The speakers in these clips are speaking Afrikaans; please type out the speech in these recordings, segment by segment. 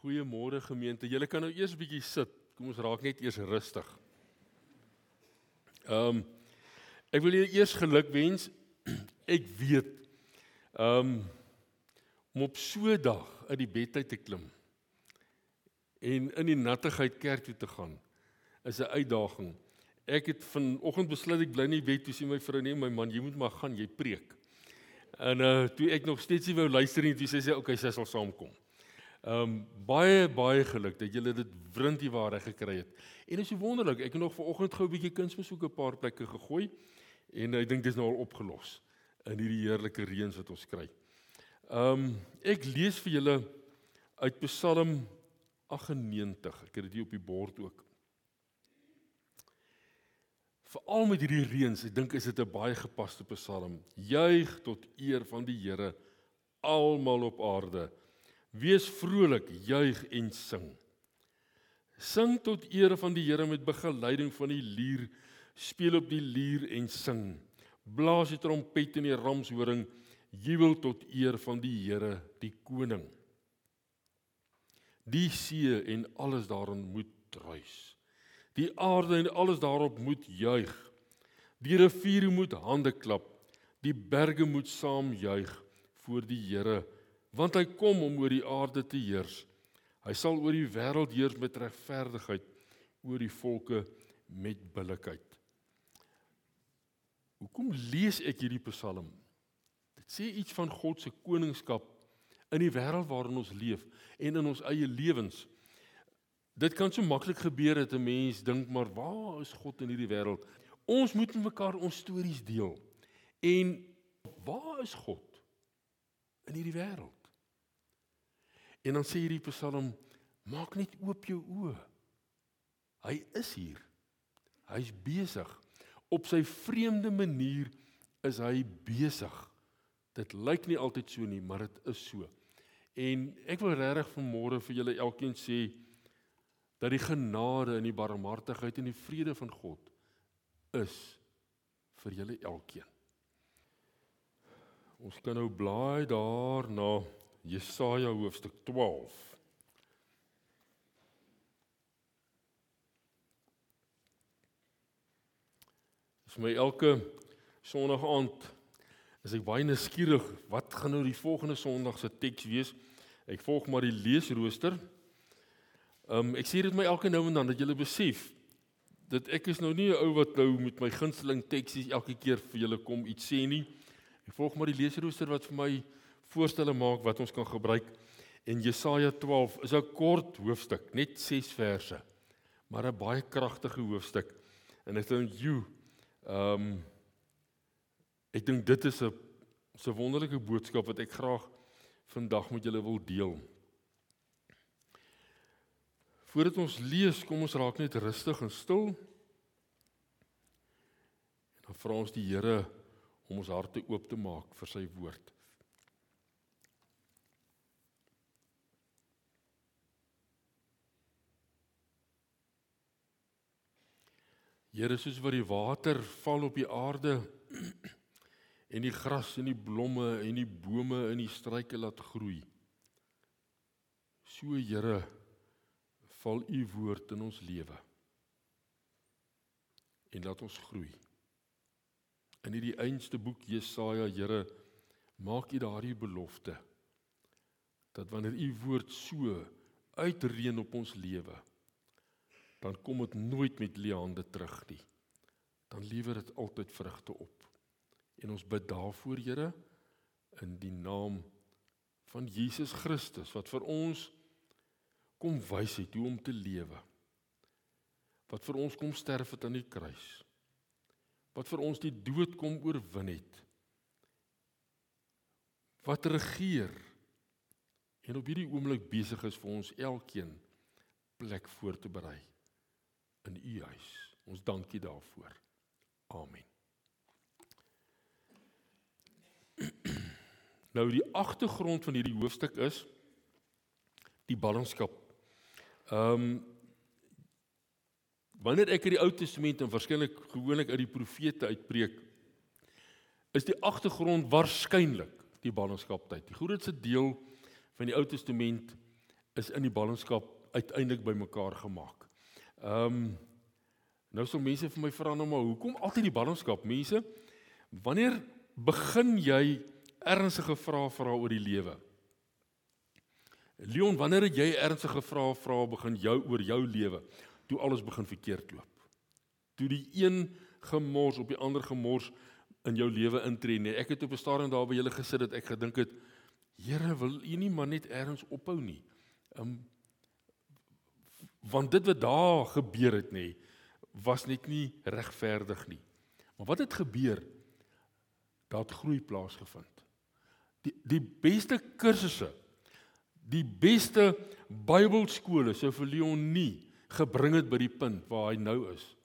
Goeiemôre gemeente. Julle kan nou eers 'n bietjie sit. Kom ons raak net eers rustig. Ek wil julle eers geluk wens. Ek weet om op so 'n dag uit die bed uit te klim en in die nattigheid kerk toe te gaan is 'n uitdaging. Ek het vanoggend besluit ek bly nie bed toe sê my vrou nee my man jy moet maar gaan jy preek. En toe ek nog steeds nie wou luister nie toe sê sy okay sy sal saamkom. Baie geluk dat julle dit wrintieware gekry het. En dit is so wonderlik, ek het nog vanoggend gou 'n bietjie kunsbesoek 'n paar plekke gegooi en ek dink dit is nou al opgelos in hierdie heerlike reëns wat ons kry. Ek lees vir julle uit Psalm 98. Ek het dit hier op die bord ook. Veral met hierdie reëns, ek dink is dit 'n baie gepaste Psalm. Juig tot eer van die Here, almal op aarde. Wees vrolik, juig en sing. Sing tot ere van die Here met begeleiding van die lier, speel op die lier en sing. Blaas die trompet en die ramshoring, jubel tot eer van die Here, die koning. Die see en alles daarin moet ruis. Die aarde en alles daarop moet juig. Die riviere moet hande klap. Die berge moet saam juig voor die Here, want hy kom om oor die aarde te heers. Hy sal oor die wêreld heers met regverdigheid, oor die volke met billikheid. Hoekom lees ek hierdie Psalm? Dit sê iets van God se koningskap in die wêreld waarin ons leef en in ons eie lewens. Dit kan so maklik gebeur dat 'n mens dink, maar waar is God in hierdie wêreld? Ons moet met mekaar ons stories deel. En waar is God in hierdie wêreld? En dan sê hierdie Psalm, maak net oop jou oë. Hy is hier. Hy is besig. Op sy vreemde manier is hy besig. Dit lyk nie altyd so nie, maar dit is so. En ek wil regtig vanmôre vir julle elkeen sê dat die genade en die barmhartigheid en die vrede van God is vir julle elkeen. Ons kan nou blaai daar na Jesaja hoofstuk 12. Dis my elke Sondag aand is ek baie nuuskierig, wat gaan nou die volgende Sondag se teks wees? Ek volg maar die leesrooster. Ek sê dit my elke nou en dan dat julle besef dat ek is nou nie 'n ou wat nou met my gunsteling teksies elke keer vir julle kom iets sê nie. Ek volg maar die leesrooster wat vir my voorstelle maak wat ons kan gebruik. En Jesaja 12 is 'n kort hoofstuk, net 6 verse, maar 'n baie kragtige hoofstuk. En ek dink ek dink dit is 'n wonderlike boodskap wat ek graag vandag met julle wil deel. Voordat ons lees, kom ons raak net rustig en stil. En dan vra ons die Here om ons harte oop te maak vir sy woord. Here, soos wat die water val op die aarde en die gras en die blomme en die bome en die struike laat groei. So, Here, val u woord in ons lewe en laat ons groei. In hierdie einste boek Jesaja, Here, maak u daardie belofte dat wanneer u woord so uitreën op ons lewe, dan kom dit nooit met leë hande terug nie. Dan lewer dit altyd vrugte op. En ons bid daarvoor, Here, in die naam van Jesus Christus, wat vir ons kom wys het hoe om te lewe. Wat vir ons kom sterf het aan die kruis. Wat vir ons die dood kom oorwin het. Wat regeer en op hierdie oomblik besig is vir ons elkeen plek voor te berei in u huis. Ons dank u daarvoor. Amen. Nou die agtergrond van hierdie hoofstuk is die ballingskap. Wanneer ek uit die Ou Testament en waarskynlik gewoonlik uit die profete uitpreek, is die agtergrond waarskynlik die ballingskaptyd. Die grootste deel van die Ou Testament is in die ballingskap uiteindelik bymekaar gemaak. Nou sal mense vir my vra nou maar, hoekom altyd die ballingskap? Mense, wanneer begin jy ernstige vrae vra oor die lewe? Leon, wanneer het jy ernstige vrae begin oor jou lewe, toe alles begin verkeerd loop? Toe die een gemors op die ander gemors in jou lewe intree, nee, ek het op 'n stadium daar by julle gesit, dat ek gedink het, Here, wil U nie maar net ergens ophou nie? Want dit wat daar gebeur het, nee, was net nie regverdig nie. Maar wat het gebeur? Daar het groei plaasgevind. Die beste kursusse, die beste Bybelskole sou vir Leon nie gebring het by die punt waar hy nou is,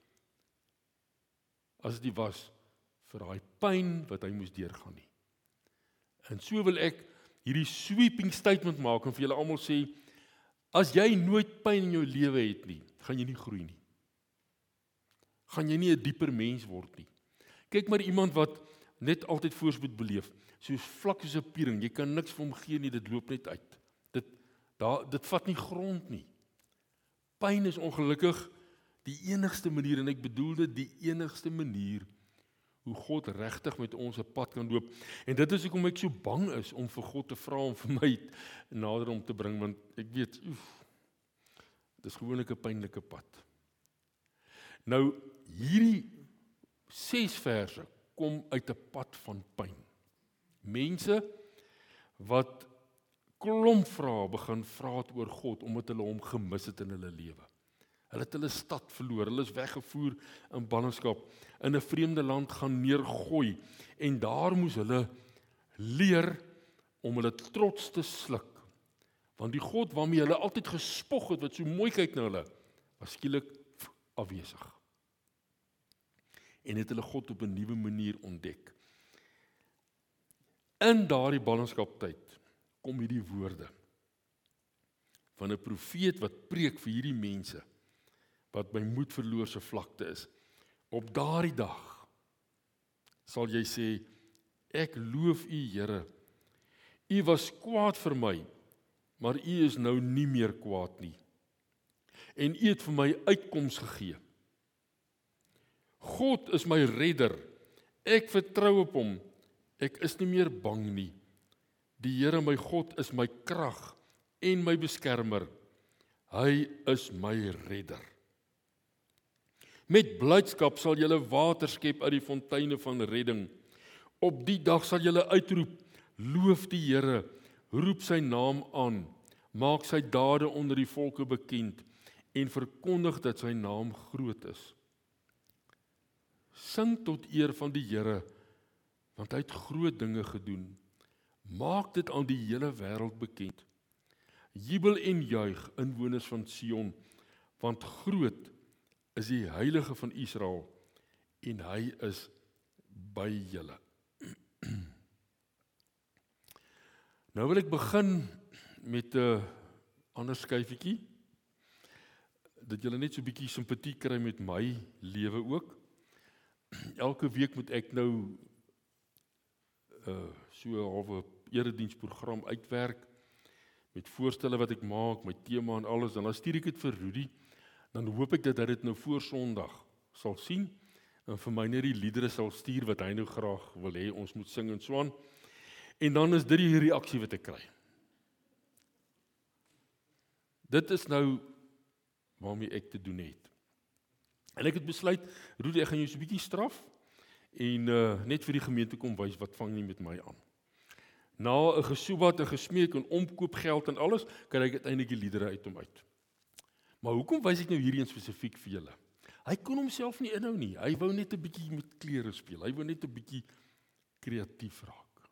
as dit was vir daai pyn wat hy moes deurgaan nie. En so wil ek hierdie sweeping statement maak en vir julle almal sê, as jy nooit pyn in jou lewe het nie, gaan jy nie groei nie. Gaan jy nie 'n dieper mens word nie. Kyk maar iemand wat net altyd voorspoed beleef, soos vlak soos 'n piering, jy kan niks vir hom gee nie, dit loop net uit. Dit vat nie grond nie. Pyn is ongelukkig die enigste manier, en ek bedoel dit die enigste manier, hoe God regtig met ons 'n pad kan loop. En dit is hoekom ek so bang is om vir God te vra om vir my nader om te bring, want ek weet, dit is gewoonlik 'n pynlike pad. Nou, hierdie 6 verse kom uit 'n pad van pyn. Mense wat klomp vrae begin vra het oor God, omdat hulle hom gemis het in hulle lewe. Hulle het hulle stad verloor, hulle is weggevoer in ballingskap, in 'n vreemde land gaan neergooi, en daar moes hulle leer om hulle trots te sluk, want die God waarmee hulle altyd gespog het, wat so mooi kyk na hulle, was skielik afwesig. En het hulle God op 'n nuwe manier ontdek. In daardie ballingskaptyd kom hierdie woorde van 'n profeet wat preek vir hierdie mense, wat by moedverloorse vlakte is. Op daardie dag sal jy sê, ek loof U, Here. U was kwaad vir my, maar U is nou nie meer kwaad nie. En U het vir my uitkoms gegee. God is my redder. Ek vertrou op Hom. Ek is nie meer bang nie. Die Here my God is my krag en my beskermer. Hy is my redder. Met blydskap sal julle water skep uit die fonteine van redding. Op die dag sal julle uitroep, loof die Here, roep sy naam aan, maak sy dade onder die volke bekend en verkondig dat sy naam groot is. Sing tot eer van die Here, want hy het groot dinge gedoen. Maak dit aan die hele wêreld bekend. Jubel en juig, inwoners van Sion, want groot is die Heilige van Israel en hy is by julle. Nou wil ek begin met 'n ander skyfietjie, dat julle net so 'n bietjie simpatie kry met my lewe ook. Elke week moet ek nou so 'n halwe erediensprogram uitwerk, met voorstelle wat ek maak, my tema en alles, en dan stuur ek dit vir Rudy, dan hoop ek dat hy dit nou voor Sondag sal sien, en vir my net die liedere sal stuur, wat hy nou graag wil hê, ons moet sing en so aan, en dan is dit die reaksie wat ek kry. Dit is nou waarmee ek te doen het. En ek het besluit, Rudy, ek gaan jou so 'n bietjie straf, en net vir die gemeente kom wys, wat vang jy met my aan. Na 'n gesoebat en gesmeek en omkoopgeld en alles, kry ek uiteindelik die liedere uit hom uit. Maar hoekom wys ek nou hierdie spesifiek vir julle? Hy kon homself nie inhou nie. Hy wou net 'n bietjie met kleure speel. Hy wou net 'n bietjie kreatief raak.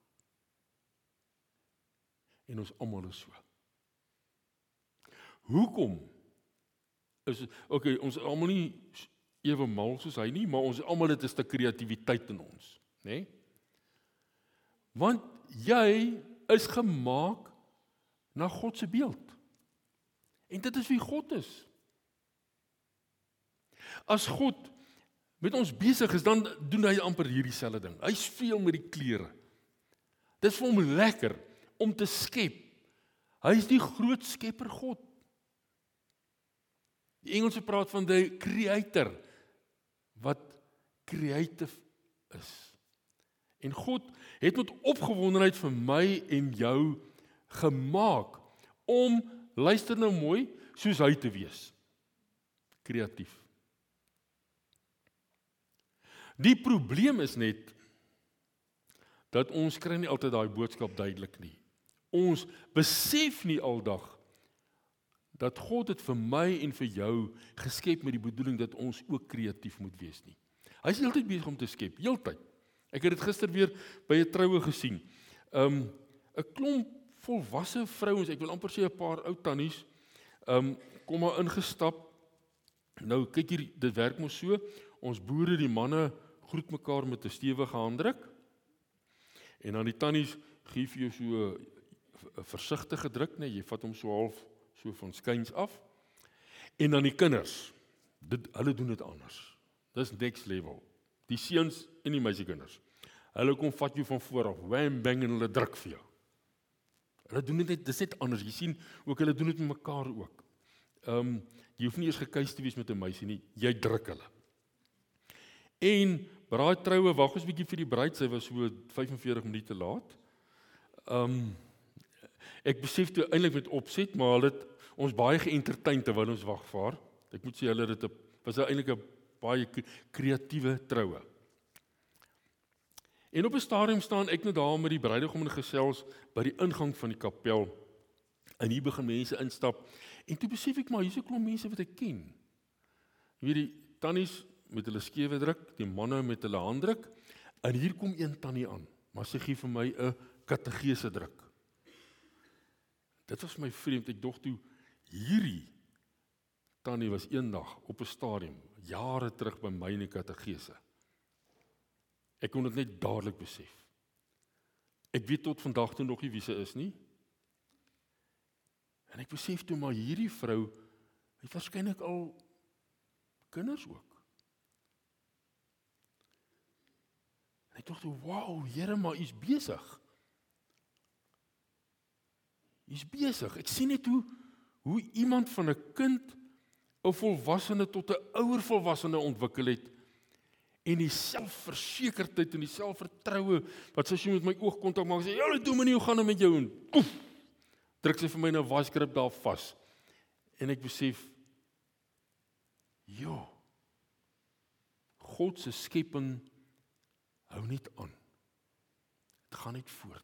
En ons almal is so. Hoekom? Ons is almal nie ewe mal soos hy nie, maar ons almal het 'n stuk kreatiwiteit in ons, né? Nee? Want jy is gemaak na God se beeld. En dit is wie God is. As God met ons besig is, dan doen hy amper hierdie selfde ding. Hy speel met die kleure. Dit is vir hom lekker om te skep. Hy is die groot skepper God. Die Engelse praat van die creator, wat creative is. En God het met opgewondenheid vir my en jou gemaak, om, luister nou mooi, soos hy te wees. Kreatief. Die probleem is net, dat ons kry nie altyd daai boodskap duidelik nie. Ons besef nie aldag, dat God het vir my en vir jou geskep met die bedoeling dat ons ook kreatief moet wees nie. Hy is heeltyd besig om te skep, heeltyd. Ek het dit gister weer by 'n troue gesien. 'n Klomp volwasse vrouens, ek wil amper sê 'n paar ou tannies, kom maar ingestap. Nou kyk hier, dit werk mos so, ons boere, die manne groet mekaar met 'n stewige handdruk. En dan die tannies gee vir jou so 'n versigtige druk, nee, jy vat hom so half so van skuins af. En dan die kinders, hulle doen dit anders. Dis next level. Die seuns en die meisiekinders. Hulle kom vat jou van voor af, wham bang, en hulle druk vir jou. Hulle doen dit net, dis net anders. Jy sien ook, hulle doen dit met mekaar ook. Jy hoef nie eers gekuis te wees met 'n meisie nie, jy druk hulle. En by daai troue, wag ons 'n bietjie vir die bruid, sy was so 45 minute laat. Ek besef toe eintlik met opset, maar hulle het ons baie geëntertain terwyl ons wag vir haar. Ek moet sê, hulle het was eintlik 'n baie kreatiewe troue. En op 'n stadium staan ek nou daar met die bruidegom en gesels by die ingang van die kapel. En hier begin mense instap. En toe besef ek maar, hier's 'n klomp mense wat ek ken. Jy weet, die tannies met hulle skewe druk, die manne met hulle handdruk. En hier kom een tannie aan, maar sy gee vir my 'n kategese druk. Dit was my vreemd, ek dog toe, hierdie tannie was eendag op 'n stadium, jare terug by my in die kategese. Ek kon dit net dadelik besef. Ek weet tot vandag toe nog nie wie sy is nie. En ek besef toe, maar hierdie vrou het waarskynlik al kinders ook. En ek dog toe, wow, Here, maar u's besig. U's besig. Ek sien net hoe iemand van 'n kind, 'n volwassene tot 'n ouer volwassene ontwikkel het, en die selfversekerdheid en die selfvertroue, wat sy so met my oogkontak maak, sê, "Julle doen my nie, hoe gaan dit met jou?" En poef, druk sy vir my 'n waskrip daar vas. En ek besef, God se skepping hou net aan. Dit gaan net voort.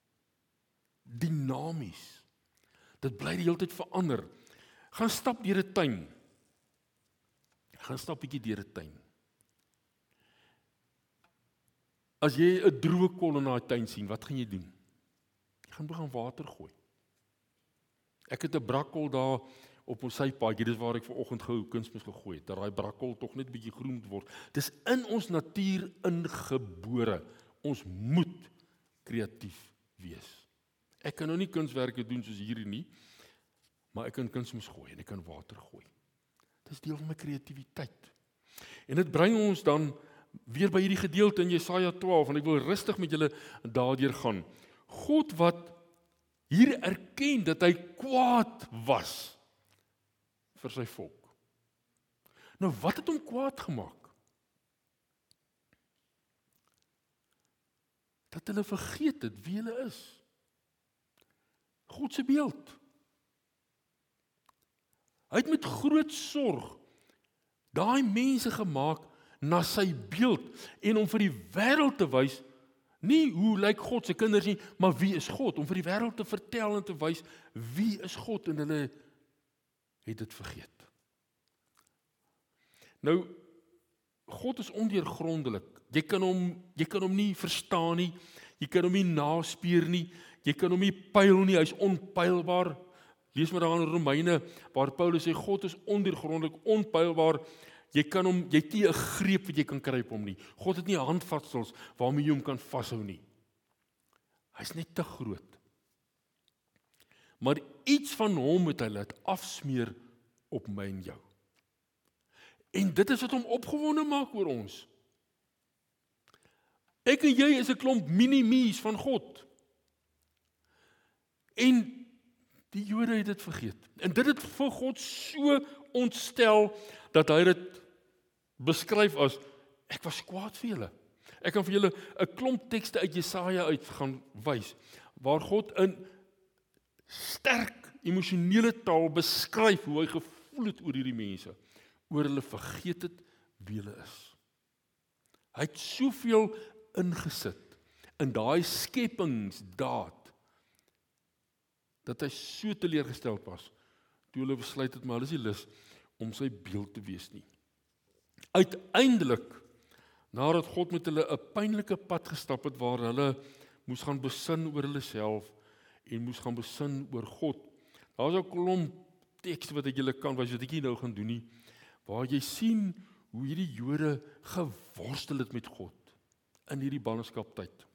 Dinamies. Dit bly die hele tyd verander. Gaan stap deur 'n tuin. Gaan stap bietjie deur 'n tuin. As jy 'n droë kol in daai tuin sien, wat gaan jy doen? Jy gaan begin water gooi. Ek het 'n brakkol daar op ons sypaadjie, dis waar ek vanoggend gehou kunsmis gegooi het, dat daai brakkol tog net bietjie groen moet word. Dis in ons natuur ingebore. Ons moet kreatief wees. Ek kan nou nie kunswerke doen soos hierdie nie, maar ek kan kunsmis gooi en ek kan water gooi. Dis deel van my kreatiwiteit. En dit bring ons dan weer by hierdie gedeelte in Jesaja 12, en ek wil rustig met julle daardeur gaan. God wat hier erken dat hy kwaad was vir sy volk. Nou, wat het hom kwaad gemaak? Dat hulle vergeet het wie hulle is. God se beeld. Hy het met groot sorg daai mense gemaak na sy beeld, en om vir die wêreld te wys, nie hoe lyk God se kinders nie, maar wie is God, om vir die wêreld te vertel en te wys wie is God, en hulle het dit vergeet. Nou, God is ondeurgrondelik. Jy kan hom nie verstaan nie, jy kan hom nie naspeur nie, jy kan hom nie pyl nie, hy is onpylbaar. Lees maar daar in Romeine, waar Paulus sê, God is ondeurgrondelik, onpylbaar. Jy het nie 'n greep wat jy kan kry op hom nie. God het nie handvatsels waarmee jy hom kan vashou nie. Hy's net te groot. Maar iets van hom het hy laat afsmeer op my en jou. En dit is wat hom opgewonde maak oor ons. Ek en jy is 'n klomp mini-me's van God. En Die Jode het dit vergeet. En dit het vir God so ontstel, dat hy dit beskryf as, ek was kwaad vir julle. Ek kan vir julle 'n klomp tekste uit Jesaja uit gaan wys, waar God in sterk emosionele taal beskryf hoe hy gevoel het oor hierdie mense, oor hulle vergeet het wie hulle is. Hy het soveel ingesit in daai skepingsdaad, dat hy so teleurgesteld was, toe hulle besluit het, maar hulle is nie lus om sy beeld te wees nie. Uiteindelik, nadat God met hulle 'n pynlike pad gestap het, waar hulle moes gaan besin oor hulle self, en moes gaan besin oor God. Daar is 'n klomp tekste wat ek julle kan wys, wat ek nie nou gaan doen nie, waar jy sien hoe hierdie Jode geworstel het met God in hierdie ballingskaptyd.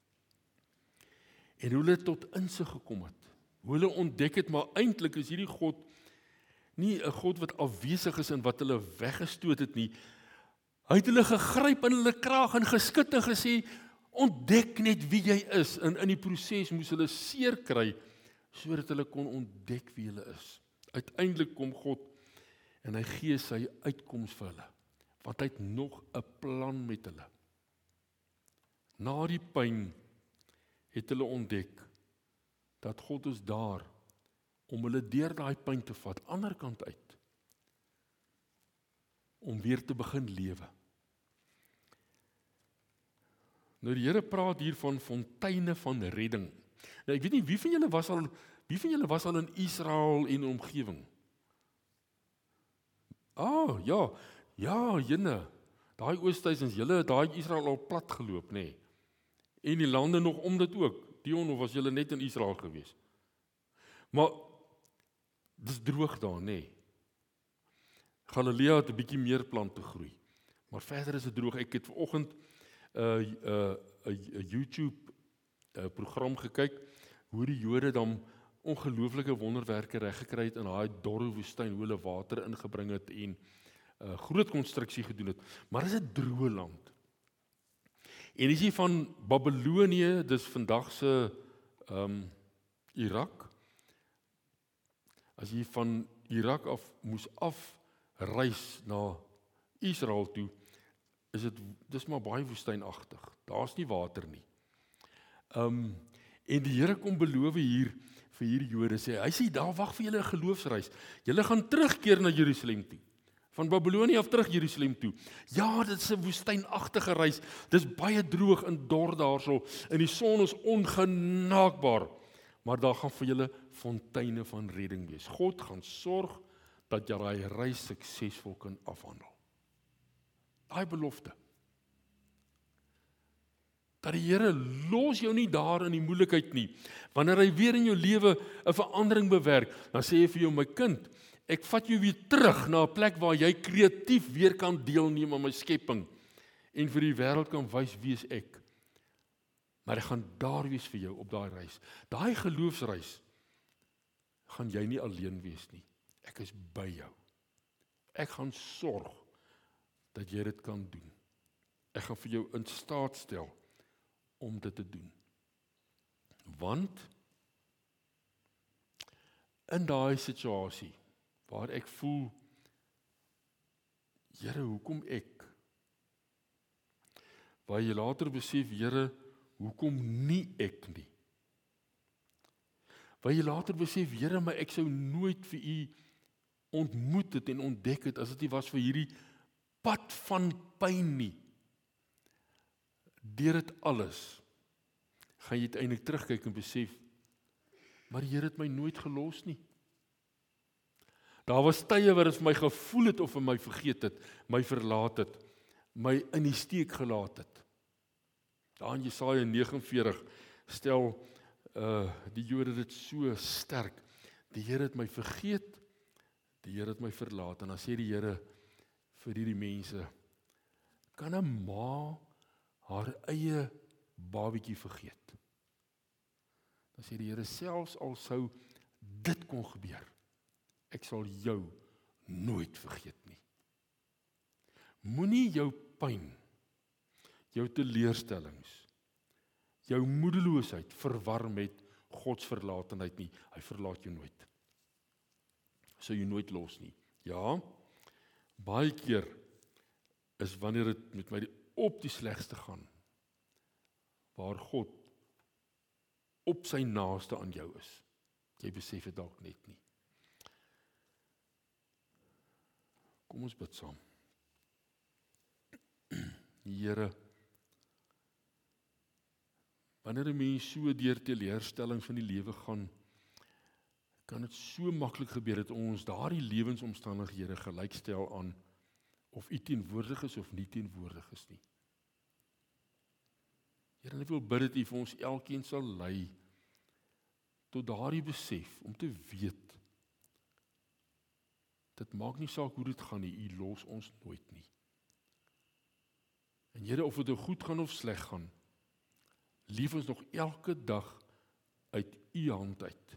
En hoe hulle tot insig gekom het. Hoe hulle ontdek het, maar eintlik is hierdie God nie 'n God wat afwesig is en wat hulle weggestoot het nie. Hy het hulle gegryp in hulle kraag en geskit en gesê, ontdek net wie jy is. En in die proses moes hulle seer kry, sodat hulle kon ontdek wie hulle is. Uiteindelik kom God en hy gee sy uitkoms vir hulle, want hy het nog 'n plan met hulle. Na die pyn het hulle ontdek dat God is daar om hulle deur daai pyn te vat, ander kant uit, om weer te begin lewe. Nou die Here praat hier van fonteine van redding. Nou ek weet nie, wie van julle was al in Israel en omgewing? Ja, jene, daai Oosthuisens, julle het daai Israel al plat geloop, nê? En die lande nog om dit ook. Dion, of was julle net in Israel gewees? Maar dis droog daar, nê? Galilea het 'n bietjie meer plante groei. Maar verder is dit droog. Ek het vanoggend 'n YouTube program gekyk, hoe die Jode dan ongelooflike wonderwerke reggekry het in daai dorre woestyn, hoe hulle water ingebring het en groot konstruksie gedoen het. Maar dit is 'n droë land. En as jy van Babylonië, dis vandag se Irak, as jy van Irak af moes afreis na Israel toe, dis maar baie woestynagtig. Daar's nie water nie. En die Here kom beloof hier vir hierdie Jode, hy sê, daar wag vir julle 'n geloofsreis. Julle gaan terugkeer na Jerusalem toe. Van Babylonië af terug Jerusalem toe. Ja, dit is 'n woestynagtige reis. Dis baie droog en dor daarso, en die son is ongenaakbaar. Maar daar gaan vir julle fonteine van redding wees. God gaan sorg dat jy daai reis suksesvol kan afhandel. Daai belofte. Dat die Here los jou nie daar in die moeilikheid nie. Wanneer hy weer in jou lewe 'n verandering bewerk, dan sê hy vir jou, my kind, ek vat jou weer terug na 'n plek waar jy kreatief weer kan deelneem aan my skepping en vir die wêreld kan wys wie is ek. Maar ek gaan daar wees vir jou op daai reis. Daai geloofsreis gaan jy nie alleen wees nie. Ek is by jou. Ek gaan sorg dat jy dit kan doen. Ek gaan vir jou in staat stel om dit te doen. Want in daai situasie waar ek voel, Here, hoekom ek? Waar jy later besef, Here, hoekom nie ek nie? Waar jy later besef, Here, maar ek sou nooit vir u ontmoet het en ontdek het, as dit nie was vir hierdie pad van pyn nie. Deur dit alles, gaan jy uiteindelik terugkyk en besef, maar die Here het my nooit gelos nie. Daar was tye waar dit vir my gevoel het of vir my vergeet het, my verlaat het, my in die steek gelaat het. Daar in Jesaja 49 stel die Jode dit so sterk. Die Here het my vergeet, die Here het my verlaat. En dan sê die Here vir hierdie mense, kan 'n ma haar eie babatjie vergeet? Dan sê die Here, selfs al sou dit kon gebeur, ek sal jou nooit vergeet nie. Moenie jou pyn, jou teleurstellings, jou moedeloosheid verwar met godsverlatenheid nie. Hy verlaat jou nooit. Sou jou nooit los nie. Ja, baie keer is wanneer dit met my op die slegste gaan, waar God op sy naaste aan jou is. Jy besef dit dalk net nie. Kom ons bid saam. Here, wanneer 'n mens so deur teleurstellings van die lewe gaan, kan dit so maklik gebeur dat ons daardie lewensomstandighede gelykstel aan of U teenwoordig is of nie teenwoordig is nie. Here, ek wil bid dat U vir ons elkeen sal lei tot daardie besef om te weet, dit maak nie saak hoe dit gaan nie, U los ons nooit nie. En Here, of dit goed gaan of sleg gaan, leef ons nog elke dag uit U hand uit.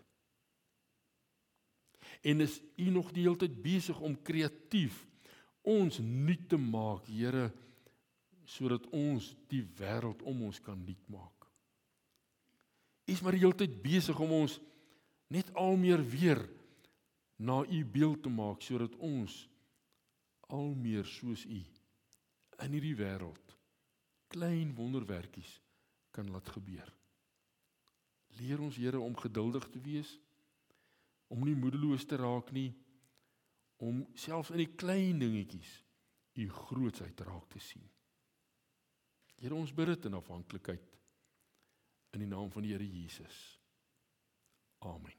En is U nog die hele tyd besig om kreatief ons nuut te maak, Here, sodat ons die wêreld om ons kan nuut maak. U is maar die hele tyd besig om ons net al meer weer na U beeld te maak, sodat ons al meer soos U in hierdie wêreld klein wonderwerkies kan laat gebeur. Leer ons, Here, om geduldig te wees, om nie moedeloos te raak nie, om selfs in die klein dingetjies U grootsheid raak te sien. Here, ons bid dit in afhanklikheid in die naam van die Here Jesus. Amen.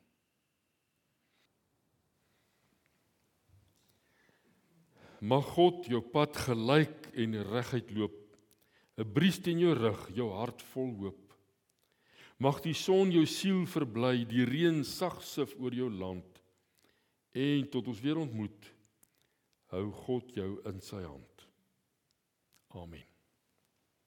Mag God jou pad gelyk en reguit loop, 'n bries teen jou rug, jou hart vol hoop. Mag die son jou siel verbly, die reën sag sif oor jou land. En tot ons weer ontmoet, hou God jou in sy hand. Amen.